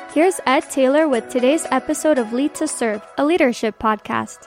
Here's Ed Taylor with today's episode of Lead to Serve, a leadership podcast.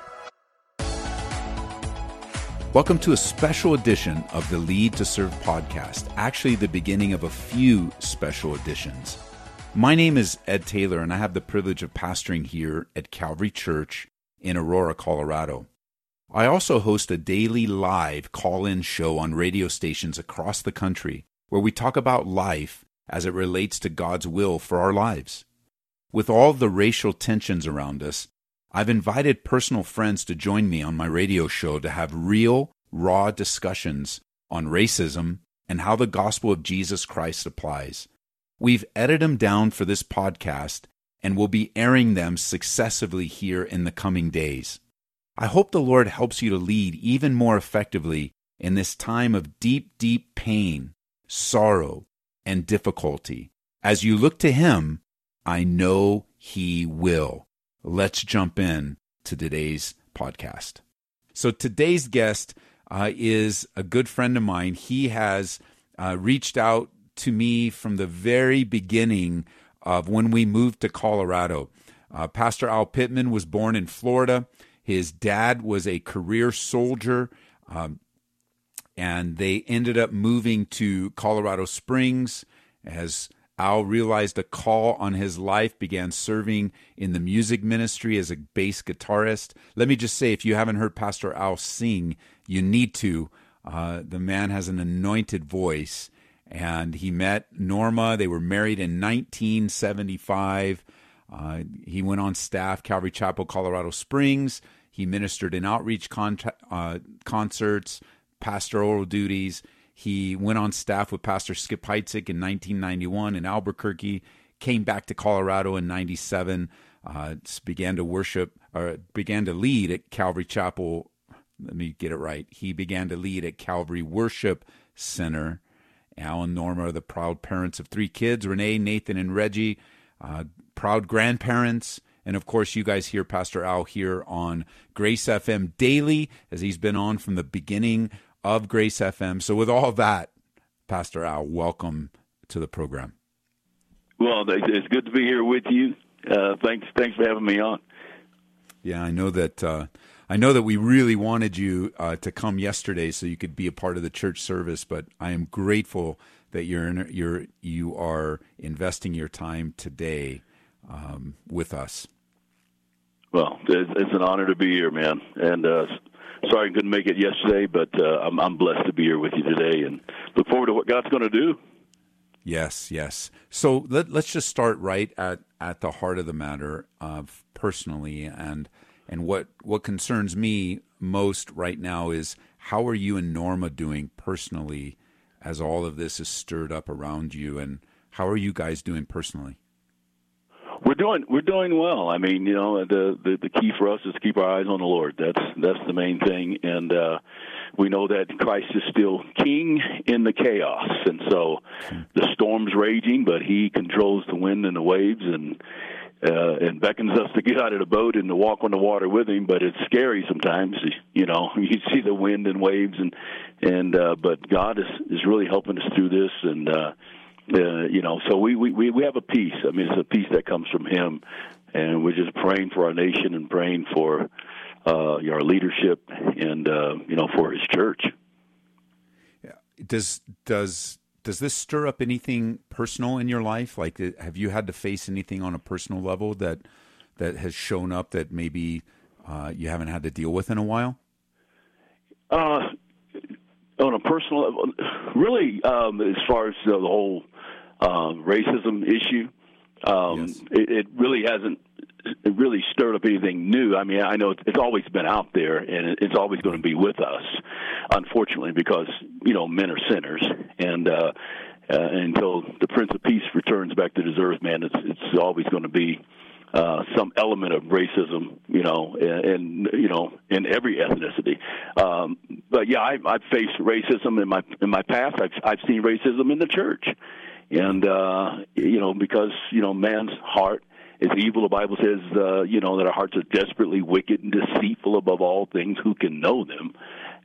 Welcome to a special edition of the Lead to Serve podcast, actually the beginning of a few special editions. My name is Ed Taylor, and I have the privilege of pastoring here at Calvary Church in Aurora, Colorado. I also host a daily live call-in show on radio stations across the country where we talk about life as it relates to God's will for our lives. With all the racial tensions around us, I've invited personal friends to join me on my radio show to have real, raw discussions on racism and how the gospel of Jesus Christ applies. We've edited them down for this podcast and will be airing them successively here in the coming days. I hope the Lord helps you to lead even more effectively in this time of deep, deep pain, sorrow, and difficulty. As you look to Him, I know He will. Let's jump in to today's podcast. So today's guest is a good friend of mine. He has reached out to me from the very beginning of when we moved to Colorado. Pastor Al Pittman was born in Florida. His dad was a career soldier, and they ended up moving to Colorado Springs as Al realized a call on his life, began serving in the music ministry as a bass guitarist. Let me just say, if you haven't heard Pastor Al sing, you need to. The man has an anointed voice, and he met Norma. They were married in 1975. He went on staff, Calvary Chapel, Colorado Springs. He ministered in outreach concerts, pastoral duties. He went on staff with Pastor Skip Heitzig in 1991 in Albuquerque, came back to Colorado in 97, began to lead at Calvary Chapel. Let me get it right. He began to lead at Calvary Worship Center. Al and Norma are the proud parents of 3 kids, Renee, Nathan, and Reggie, proud grandparents. And of course, you guys hear Pastor Al here on Grace FM daily, as he's been on from the beginning of Grace FM. So with all that, Pastor Al, welcome to the program. Well, it's good to be here with you. Thanks for having me on. Yeah, I know that we really wanted you to come yesterday so you could be a part of the church service, but I am grateful that you are investing your time today with us. Well, it's an honor to be here, man. And sorry I couldn't make it yesterday, but I'm blessed to be here with you today and look forward to what God's going to do. Yes. So let's just start right at the heart of the matter of personally, and what concerns me most right now is how are you and Norma doing personally as all of this is stirred up around you, and how are you guys doing personally? We're doing well. I mean, you know, the key for us is to keep our eyes on the Lord. That's the main thing, and we know that Christ is still King in the chaos, and so the storm's raging, but He controls the wind and the waves, and beckons us to get out of the boat and to walk on the water with Him. But it's scary sometimes, you know. You see the wind and waves, and but God is really helping us through this, and. You know, so we have a peace. I mean, it's a peace that comes from Him, and we're just praying for our nation and praying for our leadership and you know, for His church. Yeah. Does this stir up anything personal in your life? Like, have you had to face anything on a personal level that has shown up that maybe you haven't had to deal with in a while? On a personal level, really, as far as the whole racism issue, Yes. it really hasn't. It really stirred up anything new. I mean, I know it's always been out there, and it's always going to be with us, unfortunately, because, you know, men are sinners, and until the Prince of Peace returns back to this earth, man, it's always going to be some element of racism, you know, and you know, in every ethnicity. But yeah, I've faced racism in my past. I've seen racism in the church, and you know, because, you know, man's heart is evil. The Bible says, you know, that our hearts are desperately wicked and deceitful above all things. Who can know them?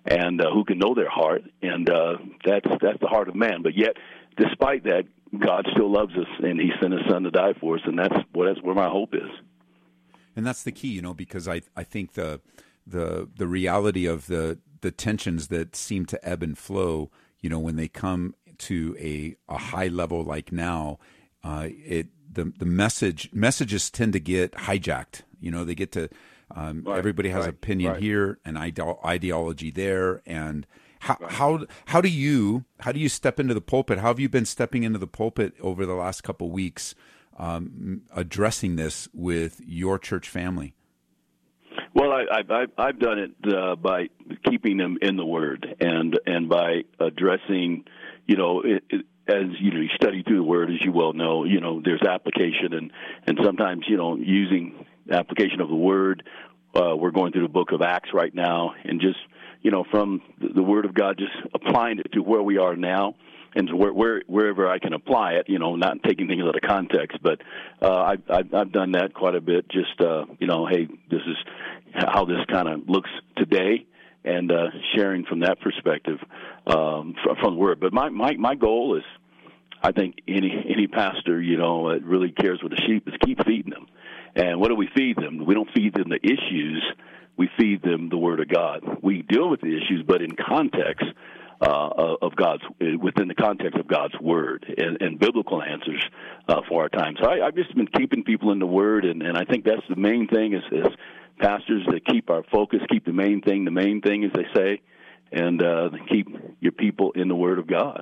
and who can know their heart, and that's the heart of man. But yet, despite that, God still loves us, and He sent His Son to die for us, and that's where my hope is. And that's the key, because I think the reality of the tensions that seem to ebb and flow, when they come to a high level like now, the messages tend to get hijacked. They get to everybody has opinion here and ideology there, and how do you step into the pulpit? How have you been stepping into the pulpit over the last couple of weeks, addressing this with your church family? Well, I've done it by keeping them in the Word and by addressing, as you study through the Word, as you well know, there's application and sometimes using application of the Word. We're going through the book of Acts right now, and just from the Word of God, just applying it to where we are now. And wherever I can apply it, not taking things out of context, but I've done that quite a bit. Just hey, this is how this kind of looks today, and sharing from that perspective from the Word. But my goal is, I think any pastor that really cares for the sheep is keep feeding them. And what do we feed them? We don't feed them the issues. We feed them the Word of God. We deal with the issues, but in context. Within the context of God's Word and biblical answers for our time. So I've just been keeping people in the Word, and I think that's the main thing is pastors that keep our focus, keep the main thing, as they say, and keep your people in the Word of God.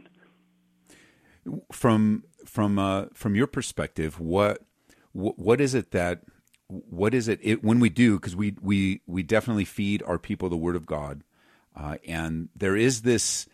From your perspective, what is it when we do, because we definitely feed our people the Word of God. And there is this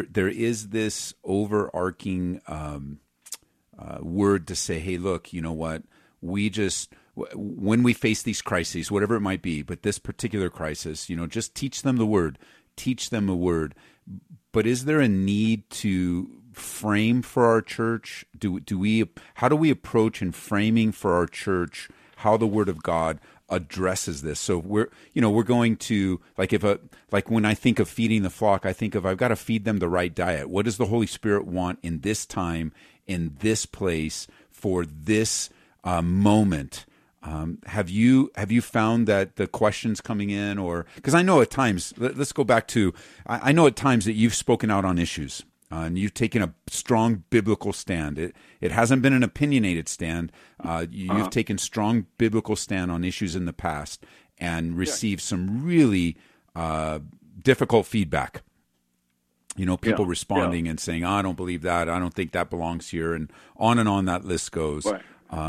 overarching word to say, hey, look, you know what? When we face these crises, whatever it might be, but this particular crisis, just teach them the Word. Teach them the Word. But is there a need to frame for our church? How do we approach in framing for our church how the Word of God addresses this? So we're going to, like when I think of feeding the flock, I think of, I've got to feed them the right diet. What does the Holy Spirit want in this time, in this place, for this moment? Have you found that the questions coming in, or, because I know at times, let's go back to, I know at times that you've spoken out on issues. And you've taken a strong biblical stand. It hasn't been an opinionated stand. You've taken strong biblical stand on issues in the past and received some really difficult feedback. People responding and saying, I don't believe that. I don't think that belongs here. And on that list goes. Right.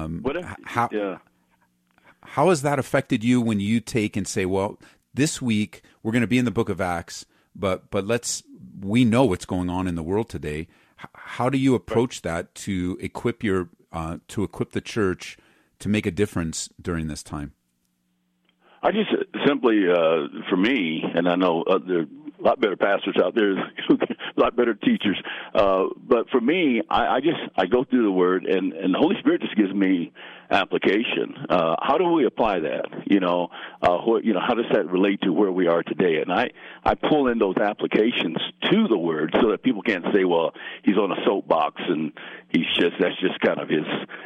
How has that affected you when you take and say, well, this week we're going to be in the book of Acts, but we know what's going on in the world today. How do you approach that to equip the church to make a difference during this time? I just simply, for me, and I know there are a lot better pastors out there, a lot better teachers, but for me, I go through the Word, and the Holy Spirit just gives me application. How do we apply that? How does that relate to where we are today? And I pull in those applications to the Word so that people can't say, well, he's on a soapbox and that's just kind of his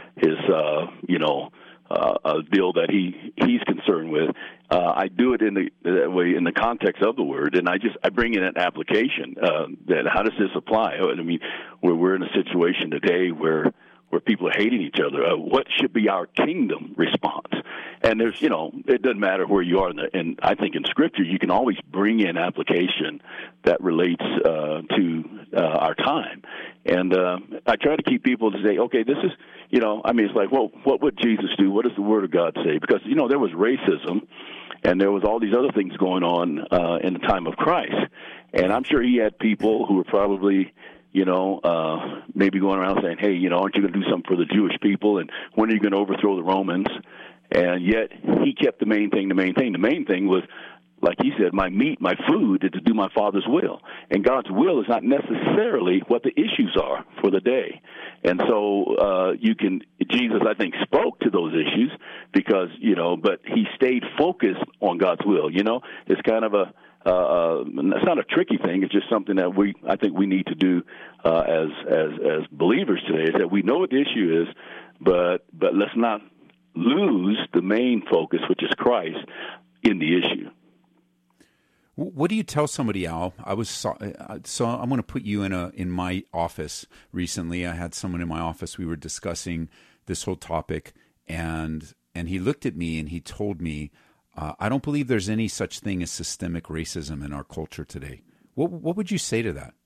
deal that he's concerned with. I do it in that way in the context of the Word, and I bring in an application. That how does this apply? I mean, we're in a situation today where people are hating each other. What should be our kingdom response? And there's, it doesn't matter where you are. And I think in Scripture, you can always bring in application that relates to our time. And I try to keep people to say, okay, this is, it's like, well, what would Jesus do? What does the Word of God say? Because, there was racism, and there was all these other things going on in the time of Christ. And I'm sure he had people who were probably maybe going around saying, hey, aren't you going to do something for the Jewish people? And when are you going to overthrow the Romans? And yet he kept the main thing. The main thing was, like he said, my meat, my food is to do my Father's will. And God's will is not necessarily what the issues are for the day. And so Jesus, I think, spoke to those issues because, but he stayed focused on God's will. It's kind of it's not a tricky thing. It's just something that I think we need to do as believers today. Is that we know what the issue is, but let's not lose the main focus, which is Christ, in the issue. What do you tell somebody, Al? So I'm going to put you in my office recently. I had someone in my office. We were discussing this whole topic, and he looked at me and he told me, I don't believe there's any such thing as systemic racism in our culture today. What would you say to that?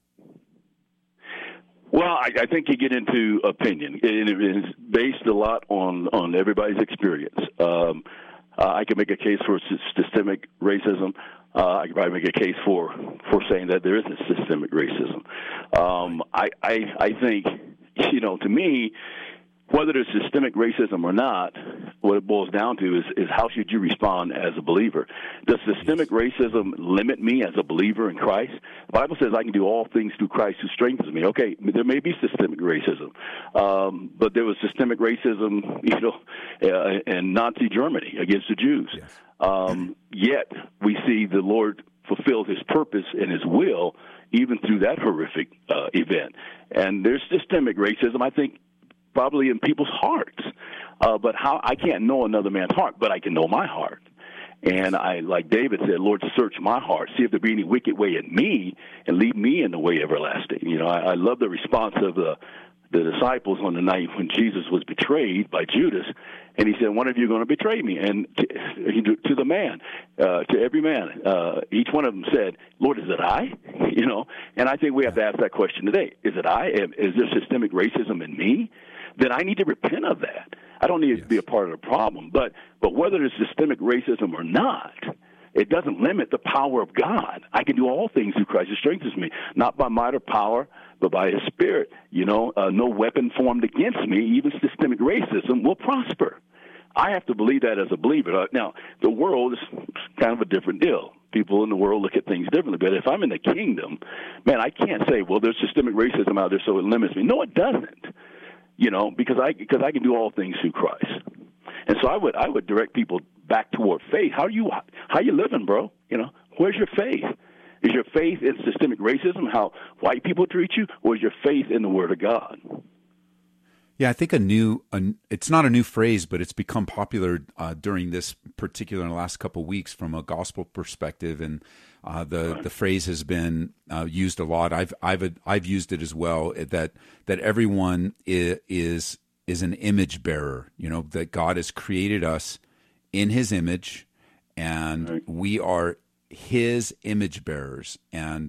Well, I think you get into opinion. It is based a lot on everybody's experience. I can make a case for systemic racism. I could probably make a case for saying that there isn't systemic racism. I think, to me, whether there's systemic racism or not, what it boils down to is how should you respond as a believer? Does systemic racism limit me as a believer in Christ? The Bible says I can do all things through Christ who strengthens me. Okay, there may be systemic racism, but there was systemic racism, in Nazi Germany against the Jews. Yes. Yet we see the Lord fulfilled his purpose and his will even through that horrific event. And there's systemic racism, I think, probably in people's hearts. But how I can't know another man's heart, but I can know my heart. And I, like David said, Lord, search my heart, see if there be any wicked way in me, and lead me in the way everlasting. I love the response of the disciples on the night when Jesus was betrayed by Judas, and he said, one of you are going to betray me. And to the man, to every man, each one of them said, Lord, is it I? And I think we have to ask that question today. Is it I? Is there systemic racism in me? Then I need to repent of that. I don't need to be a part of the problem. But whether there's systemic racism or not, it doesn't limit the power of God. I can do all things through Christ who strengthens me, not by might or power, but by his Spirit. No weapon formed against me, even systemic racism, will prosper. I have to believe that as a believer. Now, the world is kind of a different deal. People in the world look at things differently. But if I'm in the kingdom, man, I can't say, well, there's systemic racism out there, so it limits me. No, it doesn't. Because I can do all things through Christ. And so I would direct people back toward faith. How you living, bro? Where's your faith? Is your faith in systemic racism, how white people treat you, or is your faith in the Word of God? Yeah, I think it's not a new phrase, but it's become popular during this particular in the last couple of weeks from a gospel perspective, and the phrase has been used a lot. I've used it as well. That everyone is an image bearer. That God has created us in His image, and we are His image bearers, and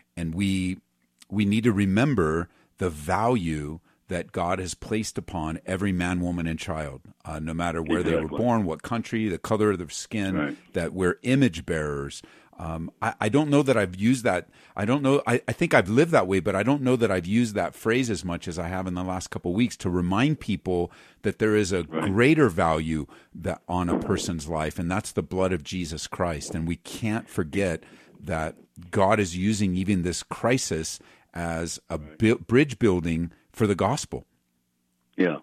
we need to remember the value that God has placed upon every man, woman, and child, no matter where they were born, what country, the color of their skin, that we're image bearers. I don't know that I've used that. I don't know. I think I've lived that way, but I don't know that I've used that phrase as much as I have in the last couple of weeks to remind people that there is a greater value that on a person's life, and that's the blood of Jesus Christ. And we can't forget that God is using even this crisis as a bridge building for the gospel. Yeah.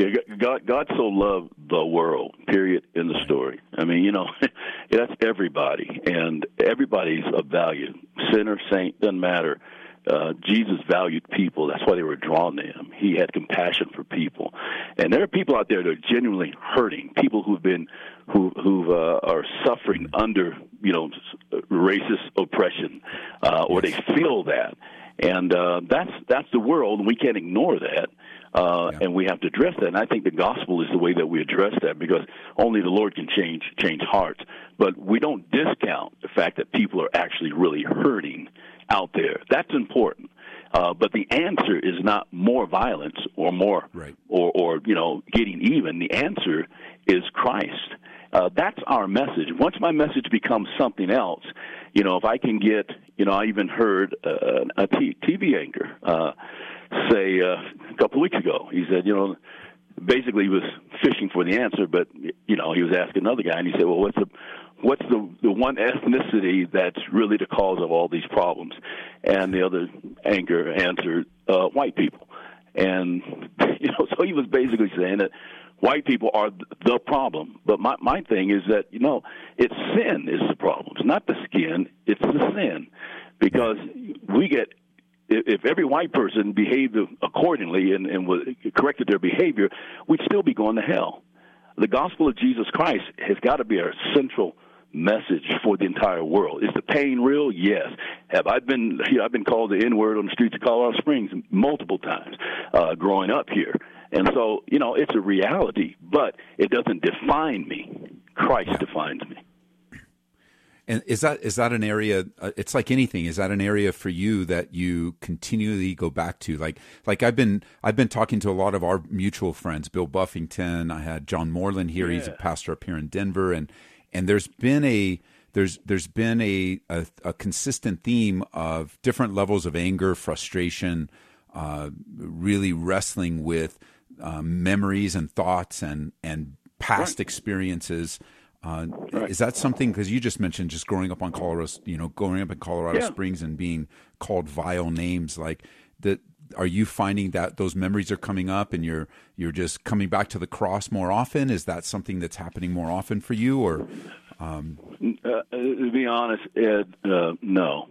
God so loved the world, period, in the story. I mean, that's everybody, and everybody's of value. Sinner, saint, doesn't matter. Jesus valued people. That's why they were drawn to him. He had compassion for people. And there are people out there that are genuinely hurting, people who are suffering under, racist oppression, or they feel that. And that's the world, and we can't ignore that, and we have to address that. And I think the gospel is the way that we address that, because only the Lord can change hearts. But we don't discount the fact that people are actually really hurting out there. That's important. But the answer is not more violence or more or getting even. The answer is Christ. That's our message. Once my message becomes something else, if I can get, I even heard a TV anchor say a couple of weeks ago, he said, basically he was fishing for the answer, but, he was asking another guy, and he said, well, what's the one ethnicity that's really the cause of all these problems? And the other anchor answered, white people. And, so he was basically saying that white people are the problem. But my thing is that, it's sin is the problem. It's not the skin, it's the sin. Because if every white person behaved accordingly and corrected their behavior, we'd still be going to hell. The gospel of Jesus Christ has got to be our central message for the entire world. Is the pain real? Yes. Have I been? I've been called the N-word on the streets of Colorado Springs multiple times growing up here, and so it's a reality. But it doesn't define me. Christ defines me. And is that an area? It's like anything. Is that an area for you that you continually go back to? Like I've been talking to a lot of our mutual friends, Bill Buffington. I had John Moreland here. Yeah. He's a pastor up here in Denver, and there's been a consistent theme of different levels of anger, frustration, really wrestling with memories and thoughts and past experiences. Is that something, because you just mentioned just growing up in Colorado Springs and being called vile names, like that? Are you finding that those memories are coming up and you're just coming back to the cross more often? Is that something that's happening more often for you, or? To be honest, Ed, no.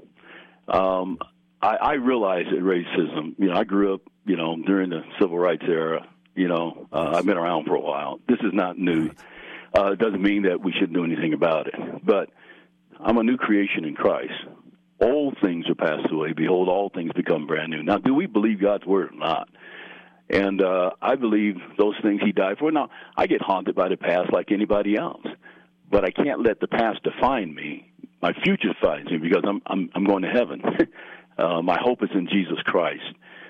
I realize that racism. I grew up, during the civil rights era. I've been around for a while. This is not new. It doesn't mean that we shouldn't do anything about it. But I'm a new creation in Christ. Old things are passed away. Behold, all things become brand new. Now, do we believe God's word or not? And I believe those things he died for. Now, I get haunted by the past like anybody else. But I can't let the past define me. My future defines me because I'm going to heaven. My hope is in Jesus Christ.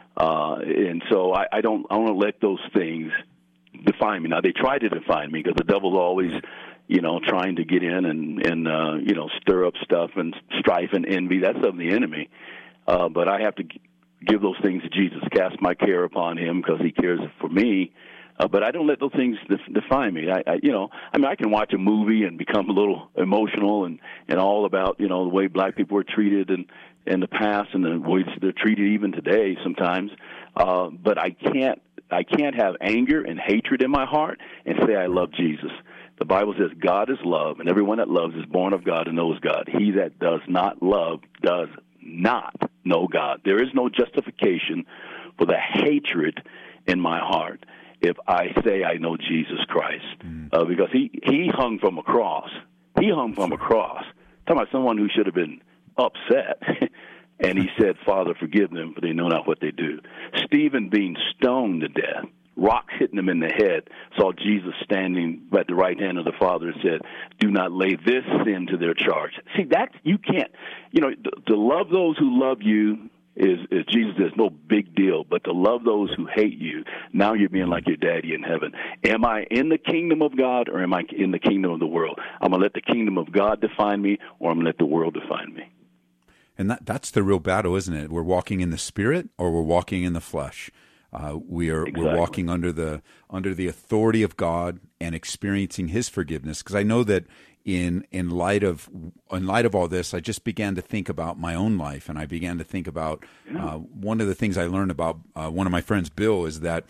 And so I don't want to let those things define me. Now, they try to define me because the devil's always, trying to get in and stir up stuff and strife and envy. That's of the enemy. But I have to give those things to Jesus, cast my care upon him because he cares for me. But I don't let those things define me. I can watch a movie and become a little emotional and all about, the way black people were treated in the past and the way they're treated even today sometimes. But I can't have anger and hatred in my heart and say I love Jesus. The Bible says God is love, and everyone that loves is born of God and knows God. He that does not love does not know God. There is no justification for the hatred in my heart if I say I know Jesus Christ, because he hung from a cross. He hung from a cross. Talking about someone who should have been upset. And he said, Father, forgive them, for they know not what they do. Stephen being stoned to death, rocks hitting him in the head, saw Jesus standing at the right hand of the Father and said, do not lay this sin to their charge. See, that you can't, to love those who love you is Jesus says, no big deal. But to love those who hate you, now you're being like your daddy in heaven. Am I in the kingdom of God or am I in the kingdom of the world? I'm going to let the kingdom of God define me, or I'm going to let the world define me. And that's the real battle, isn't it? We're walking in the Spirit or we're walking in the flesh. We're walking under the authority of God and experiencing his forgiveness. Because I know that in light of all this, I just began to think about my own life, and I began to think about one of the things I learned about one of my friends, Bill, is that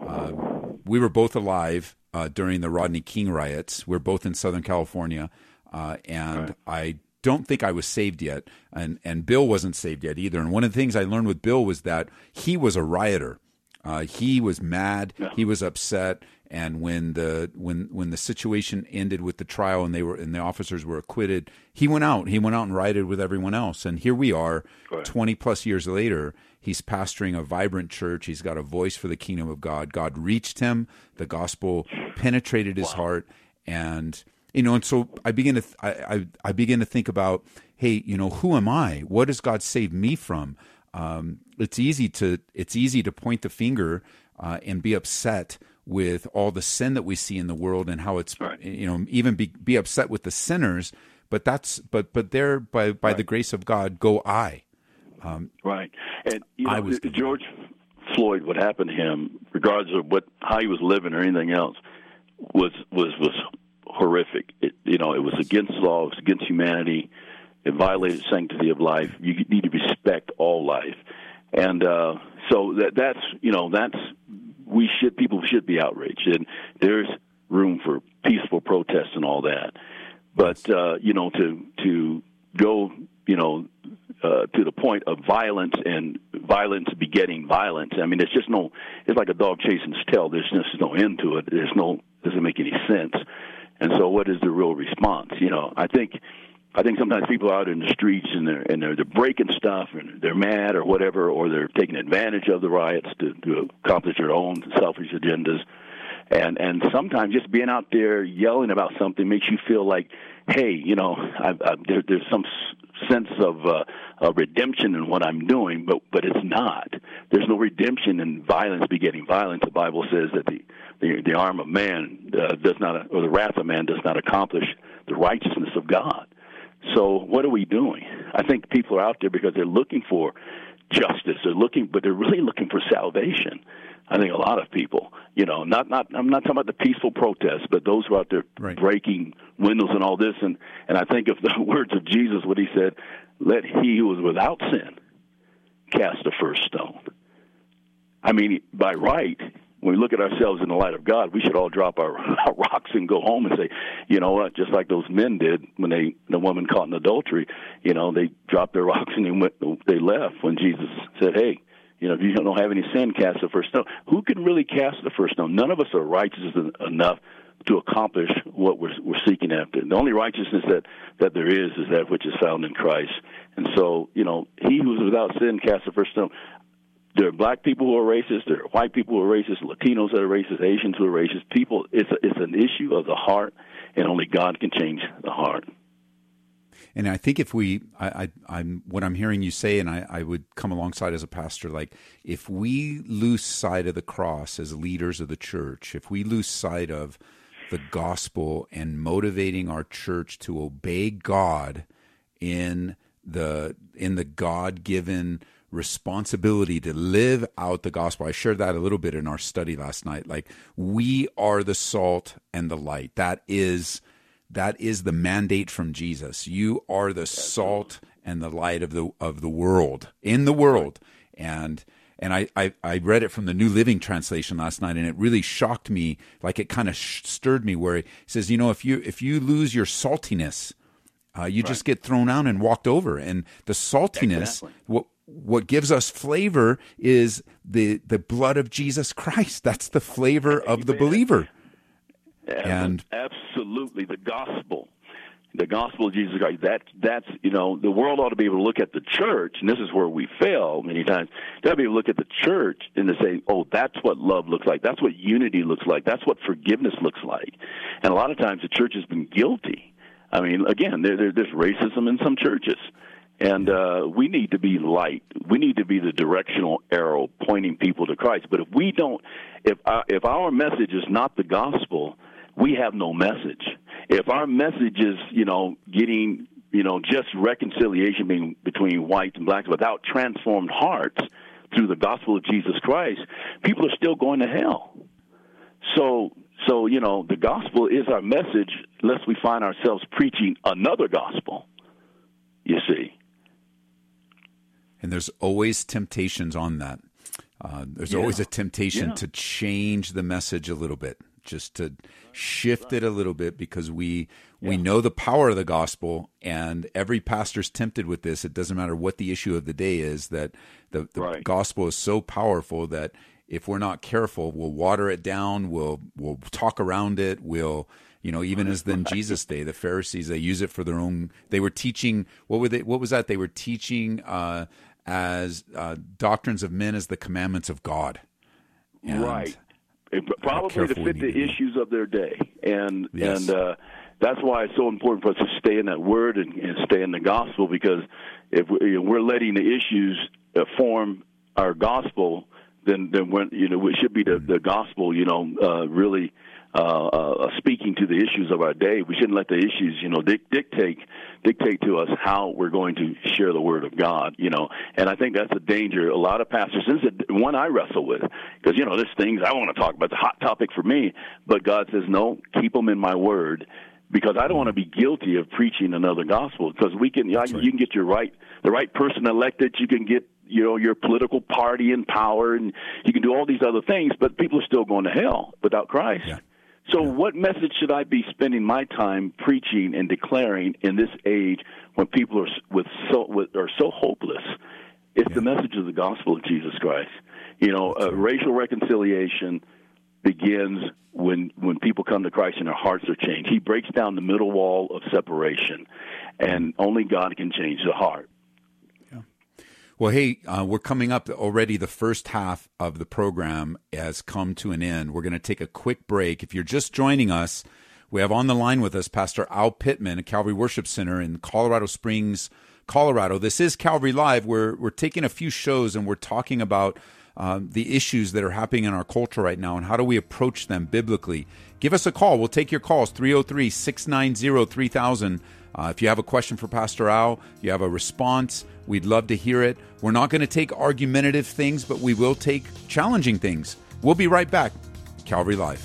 we were both alive during the Rodney King riots. We're both in Southern California, and I don't think I was saved yet, and Bill wasn't saved yet either. And one of the things I learned with Bill was that he was a rioter. He was mad. Yeah. He was upset. And when the situation ended with the trial and the officers were acquitted, he went out. He went out and rioted with everyone else. And here we are, 20 plus years later. He's pastoring a vibrant church. He's got a voice for the kingdom of God. God reached him. The gospel penetrated his heart, and so I begin to think about, hey, who am I? What does God save me from? It's easy to point the finger and be upset with all the sin that we see in the world and how it's even be upset with the sinners. But there by the grace of God go I. Right, and George Floyd, what happened to him, regardless of how he was living or anything else, was horrific. It was against the law. It was against humanity. It violated the sanctity of life. You need to respect all life, and so that's people should be outraged. And there's room for peaceful protest and all that. But to go, to the point of violence and violence begetting violence. I mean, it's like a dog chasing its tail. There's just no end to it. Doesn't make any sense. And so what is the real response? I think sometimes people are out in the streets and they're breaking stuff and they're mad or whatever, or they're taking advantage of the riots to accomplish their own selfish agendas. And sometimes just being out there yelling about something makes you feel like, hey, there's some sense of redemption in what I'm doing, but it's not. There's no redemption in violence begetting violence. The Bible says that the arm of man does not, or the wrath of man does not accomplish the righteousness of God. So what are we doing? I think people are out there because they're looking for justice. But they're really looking for salvation. I think a lot of people, I'm not talking about the peaceful protests, but those who are out there breaking windows and all this. And I think of the words of Jesus, what he said, let he who is without sin cast the first stone. I mean, by right, when we look at ourselves in the light of God, we should all drop our rocks and go home and say, you know what, just like those men did when the woman caught in adultery, they dropped their rocks and they left when Jesus said, hey, if you don't have any sin, cast the first stone. Who can really cast the first stone? None of us are righteous enough to accomplish what we're seeking after. The only righteousness that there is that which is found in Christ. And so, he who is without sin, cast the first stone. There are black people who are racist. There are white people who are racist. Latinos that are racist. Asians who are racist. People, it's an issue of the heart, and only God can change the heart. And I think if I'm what I'm hearing you say, and I would come alongside as a pastor, like if we lose sight of the cross as leaders of the church, if we lose sight of the gospel and motivating our church to obey God in the God-given responsibility to live out the gospel. I shared that a little bit in our study last night. Like, we are the salt and the light. That is the mandate from Jesus. You are the salt and the light of the world, in the world. And I read it from the New Living Translation last night, and it really shocked me. Like, it kind of stirred me, where it says, if you lose your saltiness, you just get thrown out and walked over. And the saltiness, what gives us flavor is the blood of Jesus Christ. That's the flavor of the believer. And absolutely, the gospel of Jesus Christ. That's the world ought to be able to look at the church, and this is where we fail many times. They ought to be able to look at the church and to say, "Oh, that's what love looks like. That's what unity looks like. That's what forgiveness looks like." And a lot of times, the church has been guilty. I mean, again, there's racism in some churches. And we need to be light. We need to be the directional arrow pointing people to Christ. But if our message is not the gospel, we have no message. If our message is, getting, just reconciliation between whites and blacks without transformed hearts through the gospel of Jesus Christ, people are still going to hell. So the gospel is our message, lest we find ourselves preaching another gospel, you see. And there's always temptations on that. There's always a temptation to change the message a little bit, just to shift it a little bit, because we know the power of the gospel, and every pastor's tempted with this. It doesn't matter what the issue of the day is, that the gospel is so powerful that if we're not careful, we'll water it down, we'll talk around it, even as in Jesus' day, the Pharisees, they use it for their own. They were teaching. What was that? They were teaching as doctrines of men as the commandments of God. And right. Probably to fit the issues of their day, and that's why it's so important for us to stay in that word and stay in the gospel. Because if we're letting the issues form our gospel, then it should be the gospel. Really. Speaking to the issues of our day. We shouldn't let the issues, dictate to us how we're going to share the word of God, And I think that's a danger. A lot of pastors, this is one I wrestle with, because, there's things I want to talk about. It's a hot topic for me, but God says, no, keep them in my word, because I don't want to be guilty of preaching another gospel, because you can get the right person elected, you can get, your political party in power, and you can do all these other things, but people are still going to hell without Christ. Yeah. So what message should I be spending my time preaching and declaring in this age when people are so hopeless? It's the message of the gospel of Jesus Christ. Racial reconciliation begins when people come to Christ and their hearts are changed. He breaks down the middle wall of separation, and only God can change the heart. Yeah. Well, hey, we're coming up already. The first half of the program has come to an end. We're going to take a quick break. If you're just joining us, we have on the line with us Pastor Al Pittman at Calvary Worship Center in Colorado Springs, Colorado. This is Calvary Live. We're taking a few shows and we're talking about the issues that are happening in our culture right now and how do we approach them biblically. Give us a call. We'll take your calls, 303-690-3000. If you have a question for Pastor Al, you have a response, we'd love to hear it. We're not going to take argumentative things, but we will take challenging things. We'll be right back. Calvary Live.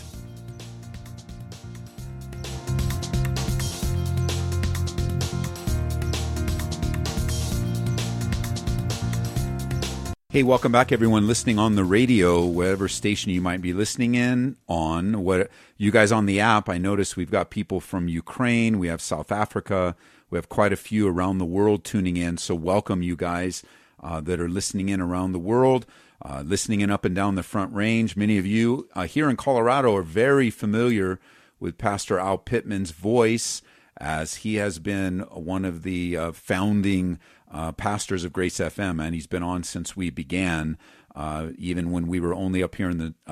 Hey, welcome back, everyone listening on the radio, whatever station you might be listening in on. What you guys on the app, I notice we've got people from Ukraine, we have South Africa, we have quite a few around the world tuning in. So welcome, you guys that are listening in around the world, listening in up and down the Front Range. Many of you here in Colorado are very familiar with Pastor Al Pittman's voice, as he has been one of the founding pastors of Grace FM, and he's been on since we began, even when we were only up here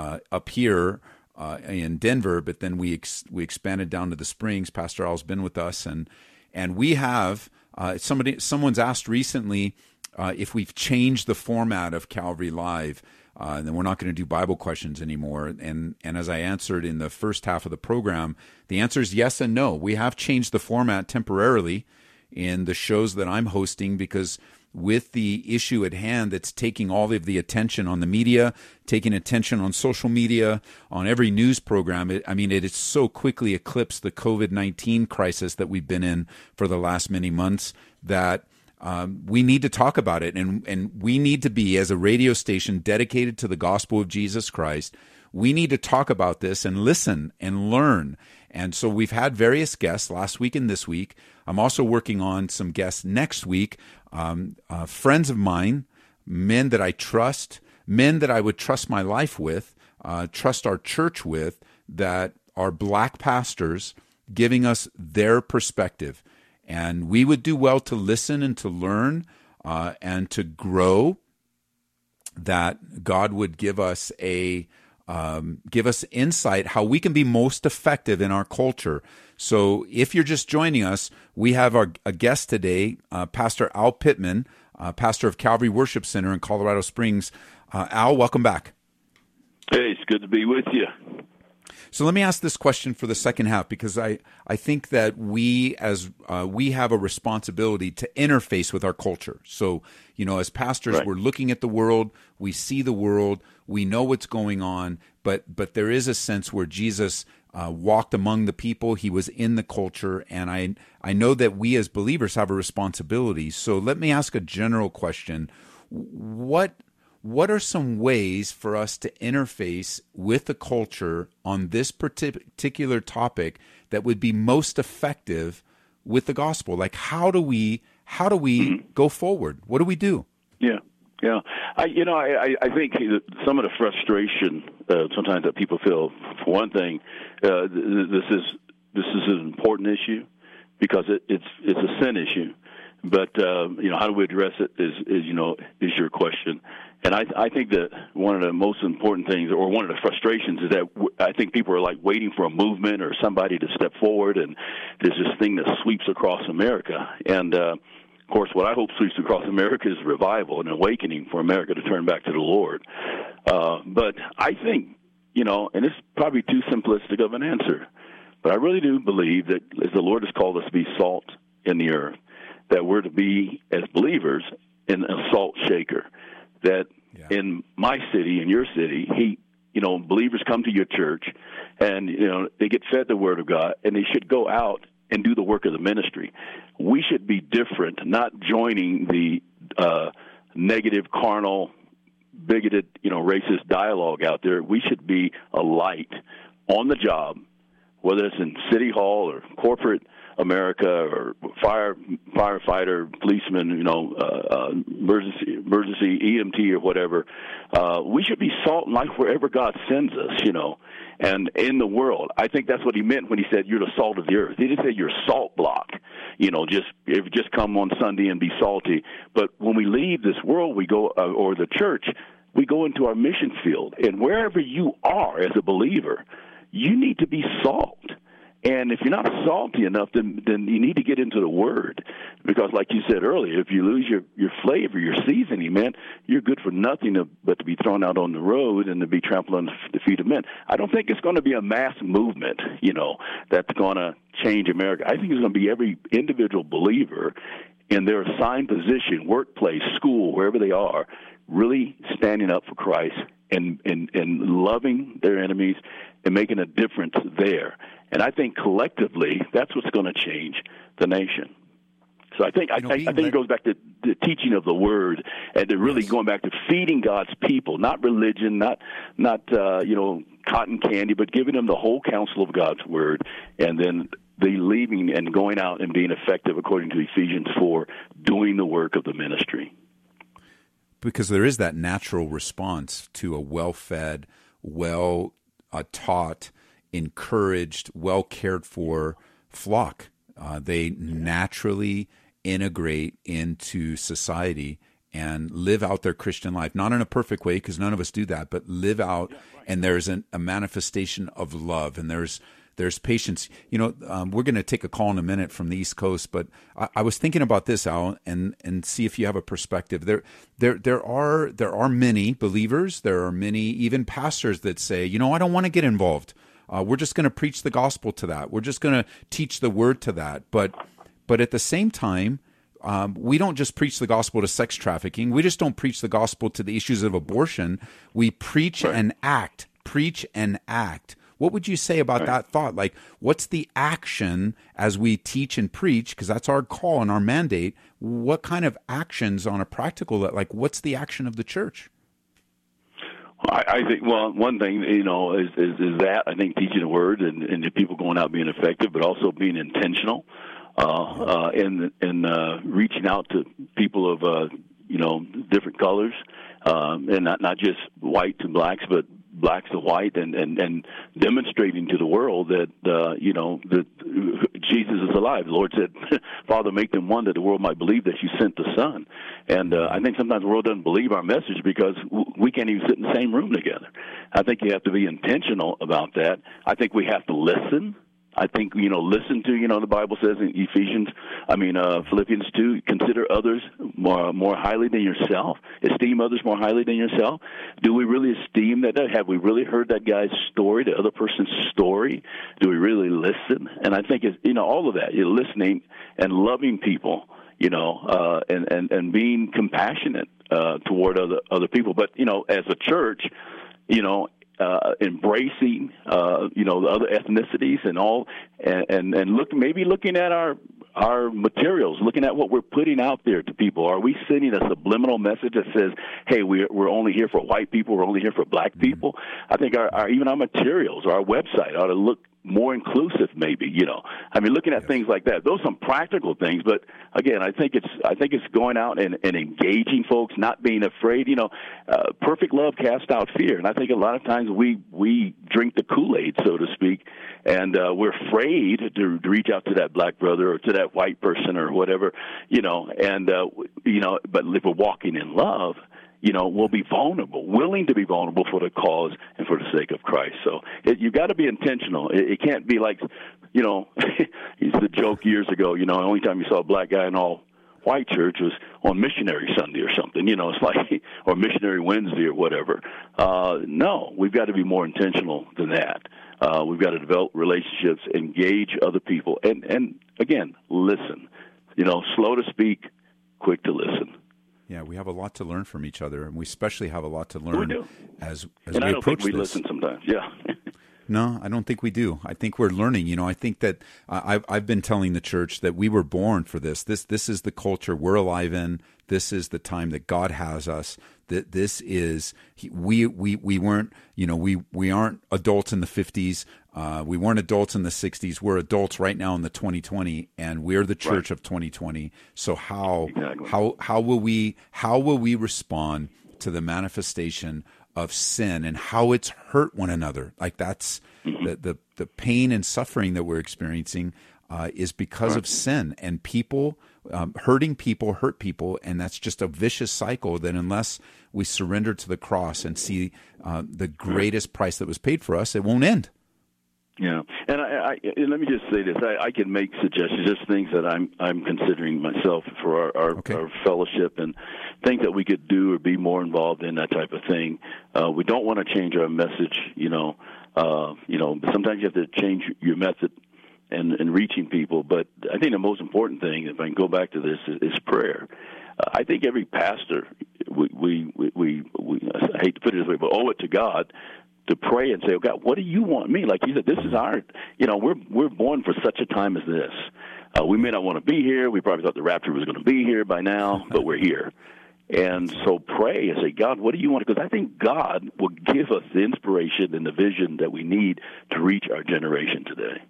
in Denver. But then we expanded down to the Springs. Pastor Al's been with us, and we have someone's asked recently if we've changed the format of Calvary Live. And then we're not going to do Bible questions anymore. And as I answered in the first half of the program, the answer is yes and no. We have changed the format temporarily in the shows that I'm hosting, because with the issue at hand that's taking all of the attention on the media, taking attention on social media, on every news program, it has so quickly eclipsed the COVID-19 crisis that we've been in for the last many months that we need to talk about it. And we need to be, as a radio station dedicated to the gospel of Jesus Christ, we need to talk about this and listen and learn. And so we've had various guests last week and this week. I'm also working on some guests next week, friends of mine, men that I trust, men that I would trust my life with, trust our church with, that are black pastors, giving us their perspective. And we would do well to listen and to learn and to grow, that God would give us insight how we can be most effective in our culture. So if you're just joining us, we have a guest today, Pastor Al Pittman, pastor of Calvary Worship Center in Colorado Springs. Al, welcome back. Hey, it's good to be with you. So let me ask this question for the second half, because I think that we have a responsibility to interface with our culture. So, as pastors, right, we're looking at the world, we see the world, we know what's going on, but there is a sense where Jesus walked among the people, he was in the culture, and I know that we as believers have a responsibility. So let me ask a general question. What are some ways for us to interface with the culture on this particular topic that would be most effective with the gospel? Like, how do we go forward? What do we do? Yeah. I think some of the frustration sometimes that people feel, for one thing, this is an important issue because it's a sin issue. But how do we address it is your question. And I think that one of the most important things, or one of the frustrations, is that I think people are like waiting for a movement or somebody to step forward, and there's this thing that sweeps across America. And of course, what I hope sweeps across America is revival and awakening for America to turn back to the Lord. But I think, and it's probably too simplistic of an answer, but I really do believe that as the Lord has called us to be salt in the earth, that we're to be, as believers, a salt shaker. That in my city, in your city, believers come to your church and, they get fed the Word of God, and they should go out and do the work of the ministry. We should be different, not joining the negative, carnal, bigoted, racist dialogue out there. We should be a light on the job whether it's in City Hall or corporate America or firefighter, policeman, emergency EMT or whatever. We should be salt and light wherever God sends us, and in the world. I think that's what he meant when he said you're the salt of the earth. He didn't say you're a salt block, just come on Sunday and be salty. But when we leave this world, we go, or the church, we go into our mission field. And wherever you are as a believer, you need to be salt. And if you're not salty enough, then you need to get into the Word. Because like you said earlier, if you lose your flavor, your seasoning, man, you're good for nothing but to be thrown out on the road and to be trampled on the feet of men. I don't think it's going to be a mass movement, that's going to change America. I think it's going to be every individual believer in their assigned position, workplace, school, wherever they are, really standing up for Christ and loving their enemies and making a difference there. And I think collectively, that's what's going to change the nation. So I think it goes back to the teaching of the Word and to really going back to feeding God's people, not religion, not cotton candy, but giving them the whole counsel of God's Word, and then believing and going out and being effective according to Ephesians 4, doing the work of the ministry. Because there is that natural response to a well-fed, well-taught, encouraged, well-cared-for flock. They naturally integrate into society and live out their Christian life, not in a perfect way, because none of us do that, but live out, and there's a manifestation of love, and there's patience. We're going to take a call in a minute from the East Coast, but I was thinking about this, Al, and see if you have a perspective. There are many believers, there are many even pastors that say, I don't want to get involved. We're just going to preach the gospel to that. We're just going to teach the word to that. But at the same time, we don't just preach the gospel to sex trafficking. We just don't preach the gospel to the issues of abortion. We preach and act. Preach and act. What would you say about that thought? Like, what's the action as we teach and preach? Because that's our call and our mandate. What kind of actions on a practical, what's the action of the church? I think, one thing, is that I think teaching the Word and the people going out being effective, but also being intentional in reaching out to people of, different colors, and not just whites and blacks, but blacks to white, and demonstrating to the world that, that Jesus is alive. The Lord said, Father, make them one that the world might believe that you sent the Son. And I think sometimes the world doesn't believe our message because we can't even sit in the same room together. I think you have to be intentional about that. I think we have to listen. I think, listen to, the Bible says in Philippians 2, consider others more highly than yourself. Esteem others more highly than yourself. Do we really esteem that? Have we really heard that guy's story, the other person's story? Do we really listen? And I think it's, all of that, listening and loving people, and being compassionate toward other people. But, as a church, embracing, the other ethnicities and all, and looking at our materials, looking at what we're putting out there to people. Are we sending a subliminal message that says, hey, we're only here for white people, we're only here for black people? I think even our materials, our website ought to look more inclusive, maybe, looking at things like that. Those are some practical things, but again, I think it's going out and engaging folks, not being afraid. Perfect love casts out fear, and I think a lot of times we drink the Kool-Aid, so to speak, and we're afraid to reach out to that black brother or to that white person or whatever, but if we're walking in love, we'll be vulnerable, willing to be vulnerable for the cause and for the sake of Christ. So you got to be intentional. It can't be like, it's the joke years ago, the only time you saw a black guy in all white church was on Missionary Sunday or something, it's like, or Missionary Wednesday or whatever. No, we've got to be more intentional than that. We've got to develop relationships, engage other people, and again, listen. Slow to speak, quick to listen. Yeah, we have a lot to learn from each other, and we especially have a lot to learn as we approach this. I don't think we listen sometimes. Yeah. No, I don't think we do. I think we're learning. You know, I think that I've been telling the church that we were born for this. This is the culture we're alive in. This is the time that God has us. That this is we weren't, you know, we aren't adults in the 50s. We weren't adults in the 60s. We're adults right now in the 2020, and we're the church of 2020. So how will we respond to the manifestation of sin and how it's hurt one another? Like that's the pain and suffering that we're experiencing is because of sin, and people hurting people hurt people, and that's just a vicious cycle that unless we surrender to the cross and see the greatest price that was paid for us, it won't end. Yeah, and I let me just say this: I can make suggestions, just things that I'm considering myself for our fellowship, and things that we could do or be more involved in, that type of thing. We don't want to change our message, sometimes you have to change your method and reaching people. But I think the most important thing, if I can go back to this, is prayer. I think every pastor, we I hate to put it this way, but owe it to God to pray and say, "Oh God, what do you want me?" Like you said, this is our, we're born for such a time as this. We may not want to be here. We probably thought the rapture was going to be here by now, but we're here. And so pray and say, "God, what do you want?" Because I think God will give us the inspiration and the vision that we need to reach our generation today.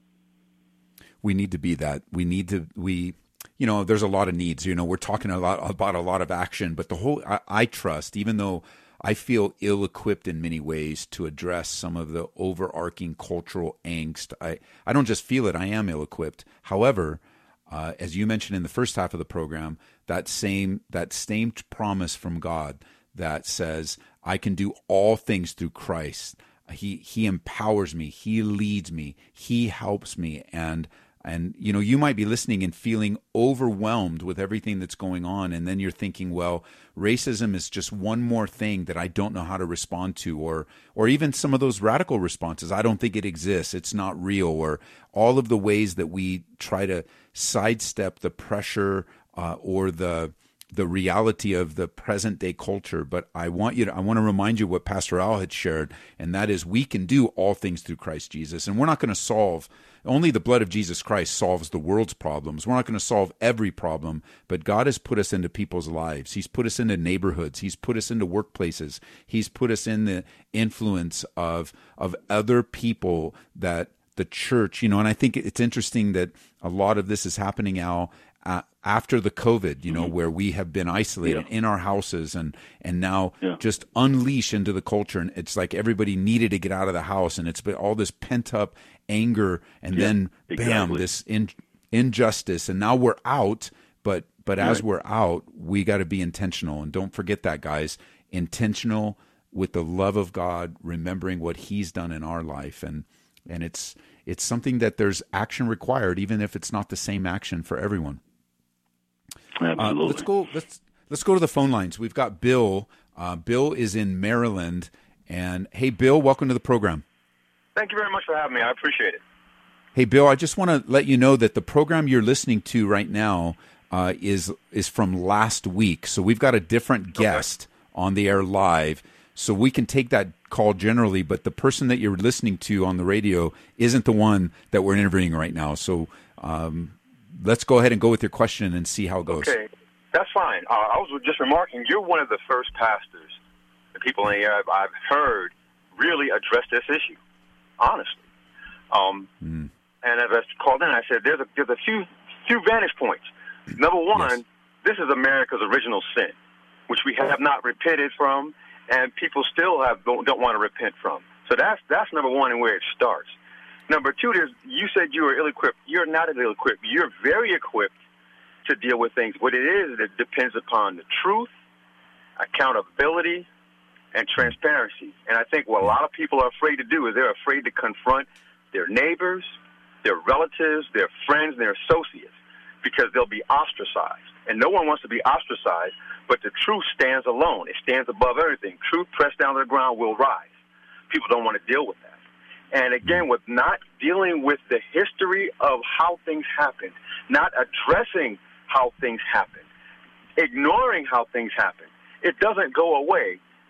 We need to be that. There's a lot of needs. We're talking about a lot of action, but I trust, even though I feel ill-equipped in many ways to address some of the overarching cultural angst. I don't just feel it, I am ill-equipped. However, as you mentioned in the first half of the program, that same promise from God that says, I can do all things through Christ. He empowers me, He leads me, He helps me, and you might be listening and feeling overwhelmed with everything that's going on, and then you're thinking, well, racism is just one more thing that I don't know how to respond to, or even some of those radical responses. I don't think it exists. It's not real, or all of the ways that we try to sidestep the pressure or the reality of the present day culture. But I want to remind you what Pastor Al had shared, and that is we can do all things through Christ Jesus, and we're not going to solve. Only the blood of Jesus Christ solves the world's problems. We're not going to solve every problem, but God has put us into people's lives. He's put us into neighborhoods. He's put us into workplaces. He's put us in the influence of other people that the church, and I think it's interesting that a lot of this is happening now after the COVID, where we have been isolated in our houses and now just unleash into the culture. And it's like everybody needed to get out of the house, and it's been all this pent up anger, and then bam, this injustice. And now we're out, but as we're out, we got to be intentional. And don't forget that, guys, intentional with the love of God, remembering what He's done in our life. And it's something that there's action required, even if it's not the same action for everyone. Absolutely. Let's go to the phone lines. We've got Bill. Bill is in Maryland, and hey, Bill, welcome to the program. Thank you very much for having me. I appreciate it. Hey, Bill, I just want to let you know that the program you're listening to right now is from last week. So we've got a different guest on the air live. So we can take that call generally, but the person that you're listening to on the radio isn't the one that we're interviewing right now. So let's go ahead and go with your question and see how it goes. Okay, that's fine. I was just remarking, you're one of the first pastors, the people in the area I've heard really address this issue, honestly. And as I called in, I said, there's a few vantage points. Number one, This is America's original sin, which we have not repented from, and people still don't want to repent from. So that's number one and where it starts. Number two, you said you were ill-equipped. You're not ill-equipped. You're very equipped to deal with things. What it is, it depends upon the truth, accountability, and transparency. And I think what a lot of people are afraid to do is they're afraid to confront their neighbors, their relatives, their friends, and their associates, because they'll be ostracized. And no one wants to be ostracized, but the truth stands alone. It stands above everything. Truth pressed down to the ground will rise. People don't want to deal with that. And again, with not dealing with the history of how things happened, not addressing how things happened, ignoring how things happened, it doesn't go away.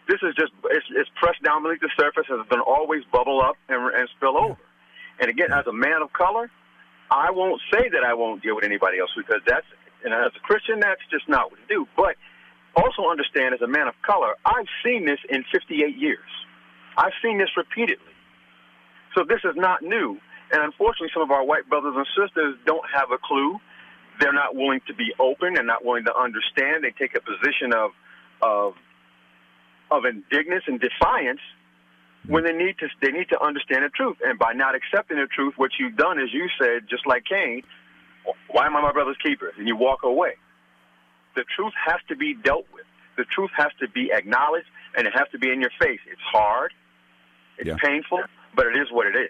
This is just, it's pressed down beneath the surface, and it's going to always bubble up and spill over. And again, as a man of color, I won't say that I won't deal with anybody else, because and as a Christian, that's just not what we do. But also understand, as a man of color, I've seen this in 58 years. I've seen this repeatedly. So this is not new. And unfortunately, some of our white brothers and sisters don't have a clue. They're not willing to be open. They're not willing to understand. They take a position of indignance and defiance when they need to understand the truth. And by not accepting the truth, what you've done is you said, just like Cain, why am I my brother's keeper? And you walk away. The truth has to be dealt with. The truth has to be acknowledged, and it has to be in your face. It's hard. It's painful, but it is what it is.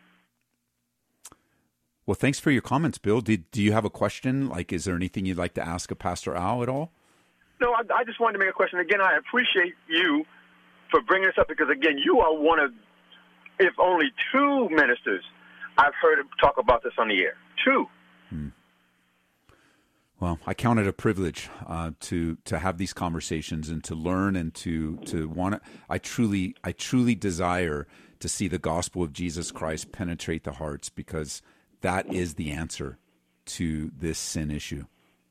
Well, thanks for your comments, Bill. Do you have a question? Like, is there anything you'd like to ask of Pastor Al at all? No, I just wanted to make a question. Again, I appreciate you for bringing this up, because, again, you are one of, if only two ministers I've heard talk about this on the air. Two. Well, I count it a privilege to have these conversations and to learn and to want to. I truly desire to see the gospel of Jesus Christ penetrate the hearts, because that is the answer to this sin issue.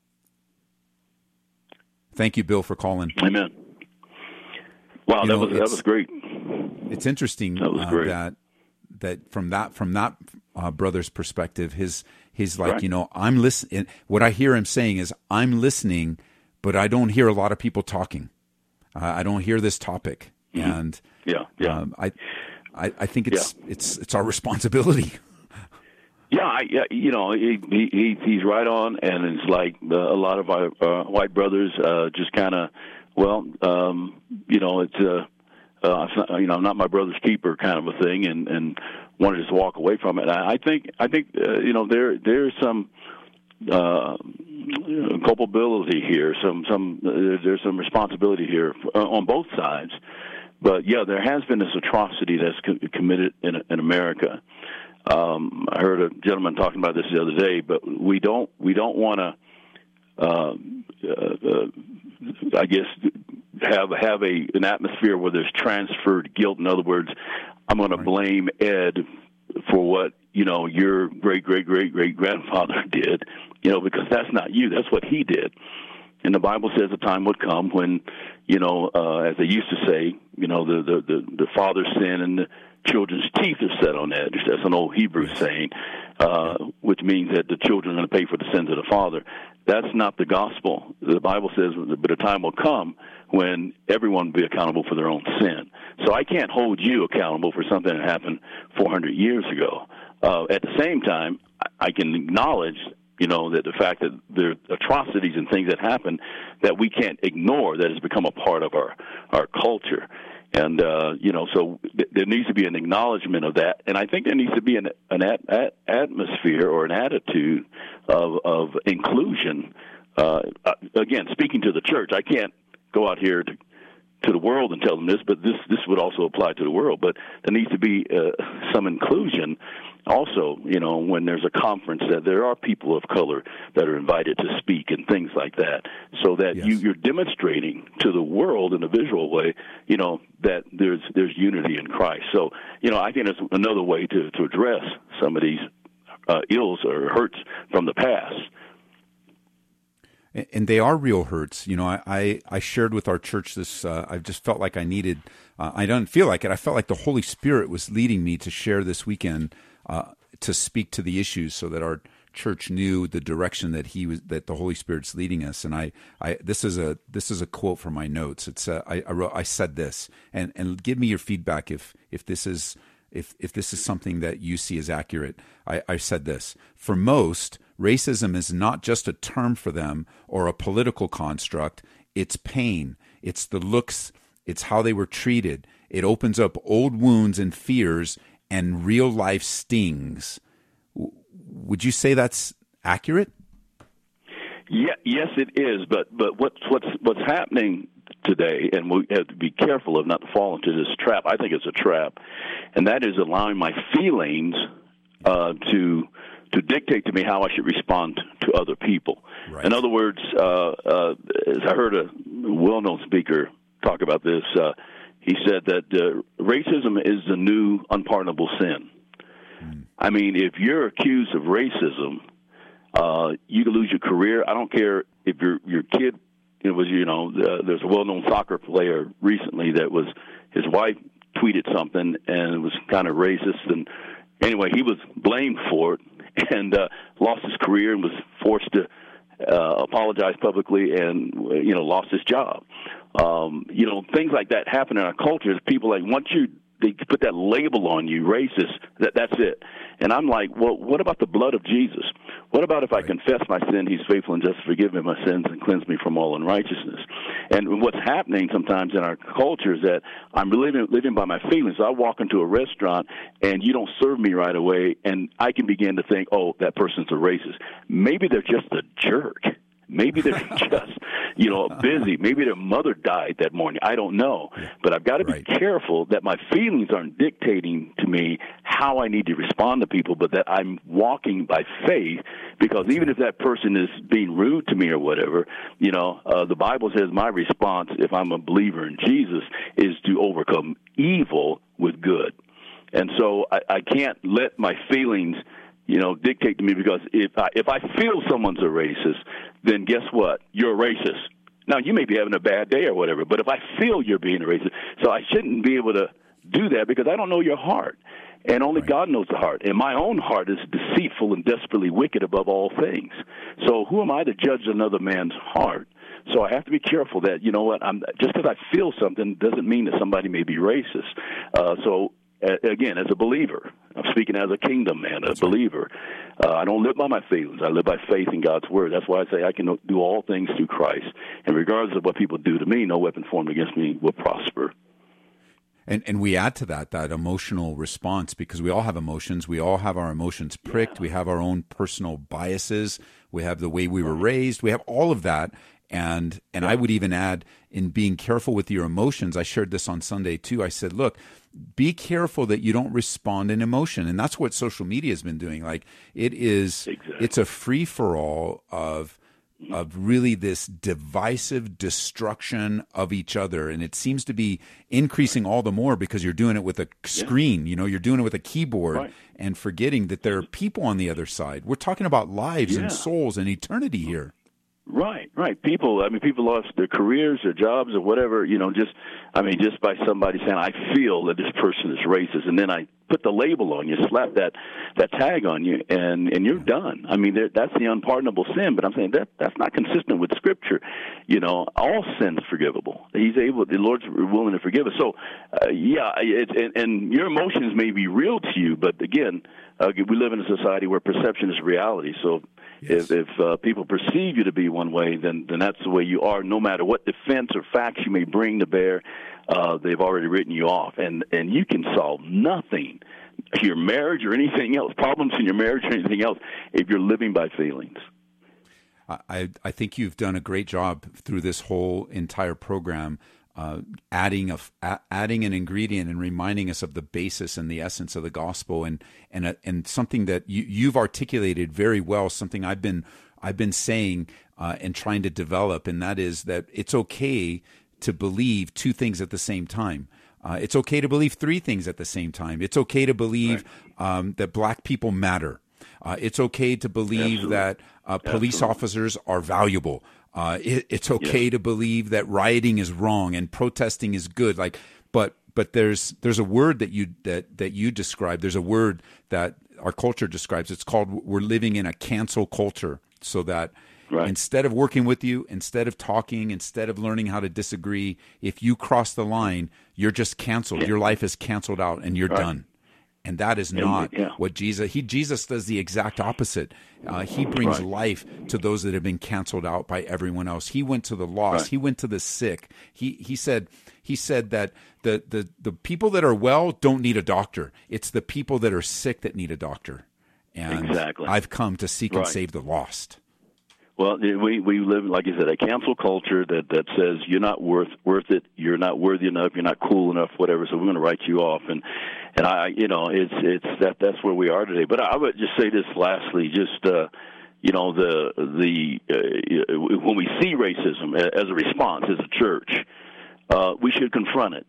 Thank you, Bill, for calling. Amen. Wow, that was great. It's interesting that from that brother's perspective, his like, right. I'm listening. What I hear him saying is, I'm listening, but I don't hear a lot of people talking. I don't hear this topic, and I think it's our responsibility. He's right on, and it's like a lot of our white brothers just kind of, I'm not my brother's keeper kind of a thing, and want to just walk away from it. I think there's some culpability here, there's some responsibility here on both sides. But there has been this atrocity that's committed in America. I heard a gentleman talking about this the other day, but we don't want to, I guess, have an atmosphere where there's transferred guilt. In other words, I'm going to blame Ed for what your great grandfather did, because that's not you. That's what he did. And the Bible says a time would come when, as they used to say, the father's sin and the children's teeth are set on edge. That's an old Hebrew saying, which means that the children are going to pay for the sins of the father. That's not the gospel. The Bible says, but a time will come when everyone will be accountable for their own sin. So I can't hold you accountable for something that happened 400 years ago. At the same time, I can acknowledge, that the fact that there are atrocities and things that happen that we can't ignore, that has become a part of our culture. And, so there needs to be an acknowledgement of that. And I think there needs to be an atmosphere or an attitude of inclusion. Again, speaking to the church, I can't go out here to the world and tell them this, but this would also apply to the world. But there needs to be some inclusion also, when there's a conference, that there are people of color that are invited to speak and things like that, so that you're demonstrating to the world in a visual way, that there's unity in Christ. So, I think there's another way to address some of these ills or hurts from the past. And they are real hurts. I shared with our church this, I just felt like I needed, I don't feel like it, I felt like the Holy Spirit was leading me to share this weekend, to speak to the issues, so that our church knew the direction that that the Holy Spirit's leading us. And this is a quote from my notes. It's I said this, and give me your feedback if this is something that you see as accurate. I said this: for most, racism is not just a term for them or a political construct. It's pain. It's the looks. It's how they were treated. It opens up old wounds and fears and real life stings. Would you say that's accurate? Yeah, yes, it is. But what's happening today, and we have to be careful of not to fall into this trap. I think it's a trap, and that is allowing my feelings to dictate to me how I should respond to other people. Right. In other words, as I heard a well-known speaker talk about this, He said that racism is the new unpardonable sin. I mean, if you're accused of racism, you can lose your career. I don't care if your kid. It was, there's a well-known soccer player recently that was his wife tweeted something and it was kind of racist, and anyway, he was blamed for it and lost his career and was forced to apologize publicly and lost his job. Things like that happen in our culture. People like once they put that label on you, racist, that's it. And I'm like, well, what about the blood of Jesus? What about if I confess my sin, he's faithful and just to forgive me my sins and cleanse me from all unrighteousness? And what's happening sometimes in our culture is that I'm living by my feelings. I walk into a restaurant and you don't serve me right away, and I can begin to think, oh, that person's a racist. Maybe they're just a jerk. Maybe they're just, busy. Maybe their mother died that morning. I don't know. But I've got to be careful that my feelings aren't dictating to me how I need to respond to people, but that I'm walking by faith, because even if that person is being rude to me or whatever, the Bible says my response, if I'm a believer in Jesus, is to overcome evil with good. And so I can't let my feelings dictate to me, because if I feel someone's a racist, then guess what? You're a racist. Now, you may be having a bad day or whatever, but if I feel you're being a racist, so I shouldn't be able to do that because I don't know your heart. And only God knows the heart. And my own heart is deceitful and desperately wicked above all things. So who am I to judge another man's heart? So I have to be careful that, just because I feel something doesn't mean that somebody may be racist. Again, as a believer, I'm speaking as a kingdom man, a believer. I don't live by my feelings. I live by faith in God's word. That's why I say I can do all things through Christ. And regardless of what people do to me, no weapon formed against me will prosper. And we add to that emotional response, because we all have emotions. We all have our emotions pricked. We have our own personal biases. We have the way we were raised. We have all of that. And I would even add, in being careful with your emotions, I shared this on Sunday too. I said, look, be careful that you don't respond in emotion. And that's what social media has been doing. Like it's a free-for-all of really this divisive destruction of each other. And it seems to be increasing all the more because you're doing it with a screen, you're doing it with a keyboard and forgetting that there are people on the other side. We're talking about lives and souls and eternity here. Right. People lost their careers, their jobs, or whatever, just by somebody saying, I feel that this person is racist, and then I put the label on you, slap that tag on you, and you're done. I mean, that's the unpardonable sin, but I'm saying that's not consistent with Scripture. All sin's forgivable. The Lord's willing to forgive us. So, and your emotions may be real to you, but again, we live in a society where perception is reality. So if people perceive you to be one way, then that's the way you are, no matter what defense or facts you may bring to bear. They've already written you off, and you can solve nothing, your marriage or anything else, problems in your marriage or anything else, if you're living by feelings. I think you've done a great job through this whole entire program, adding an ingredient and reminding us of the basis and the essence of the gospel, and something that you've articulated very well, something I've been saying and trying to develop, and that is that it's okay to believe two things at the same time. It's okay to believe three things at the same time. It's okay to believe that black people matter. It's okay to believe that police officers are valuable. It's okay to believe that rioting is wrong and protesting is good. But there's a word that you describe. There's a word that our culture describes. It's called, we're living in a cancel culture, so that instead of working with you, instead of talking, instead of learning how to disagree, if you cross the line, you're just canceled. Your life is canceled out and you're done. And that is not what Jesus does the exact opposite. He brings life to those that have been canceled out by everyone else. He went to the lost. He went to the sick. He said that the people that are well don't need a doctor. It's the people that are sick that need a doctor. And I've come to seek and save the lost. Well, we live, like you said, a cancel culture that says you're not worth it, you're not worthy enough, you're not cool enough, whatever. So we're going to write you off, and that's where we are today. But I would just say this lastly, just when we see racism as a response as a church, we should confront it.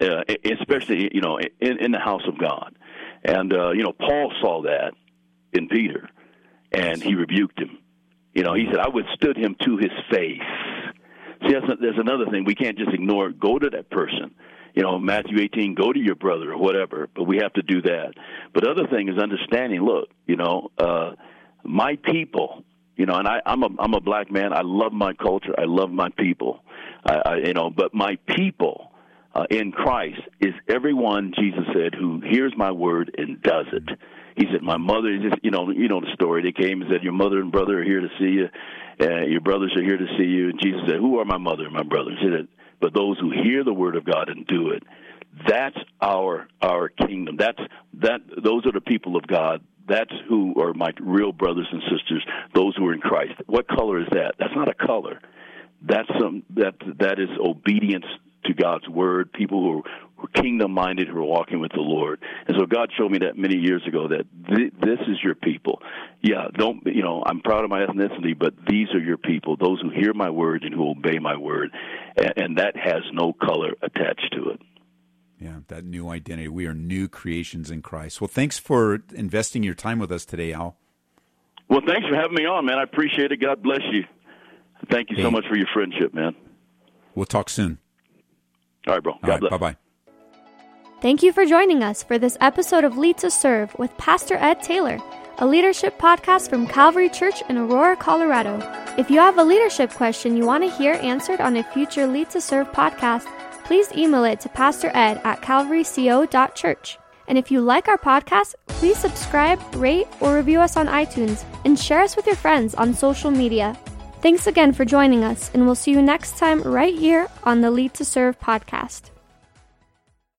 especially, in the house of God. And, Paul saw that in Peter, and he rebuked him. He said, I withstood him to his face. See, there's another thing. We can't just ignore it. Go to that person. Matthew 18, go to your brother or whatever, but we have to do that. But the other thing is understanding, look, my people, and I'm a black man. I love my culture. I love my people. But my people in Christ is everyone, Jesus said, who hears my word and does it. He said, my mother, you know the story. They came and said, your mother and brother are here to see you. Your brothers are here to see you. And Jesus said, who are my mother and my brothers? He said, but those who hear the word of God and do it. That's our kingdom. Those are the people of God. That's who are my real brothers and sisters, those who are in Christ. What color is that? That's not a color. That is obedience to God's word, people who are kingdom-minded, who are walking with the Lord. And so God showed me that many years ago, that this is your people. Yeah, I'm proud of my ethnicity, but these are your people, those who hear my word and who obey my word. And that has no color attached to it. Yeah, that new identity. We are new creations in Christ. Well, thanks for investing your time with us today, Al. Well, thanks for having me on, man. I appreciate it. God bless you. Thank you so much for your friendship, man. We'll talk soon. All right, bro. God bless. Bye-bye. Thank you for joining us for this episode of Lead to Serve with Pastor Ed Taylor, a leadership podcast from Calvary Church in Aurora, Colorado. If you have a leadership question you want to hear answered on a future Lead to Serve podcast, please email it to pastored@calvaryco.church. And if you like our podcast, please subscribe, rate, or review us on iTunes, and share us with your friends on social media. Thanks again for joining us, and we'll see you next time right here on the Lead to Serve podcast.